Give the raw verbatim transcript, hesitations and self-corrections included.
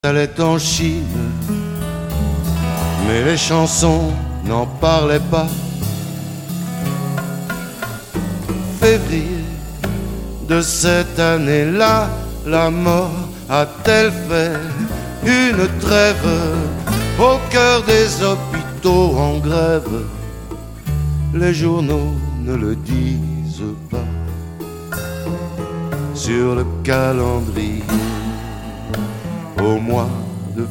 Allait en Chine, mais les chansons n'en parlaient pas. Février de cette année-là, la mort a-t-elle fait une trêve au cœur des hôpitaux en grève? Les journaux ne le disent pas. Sur le calendrier, au mois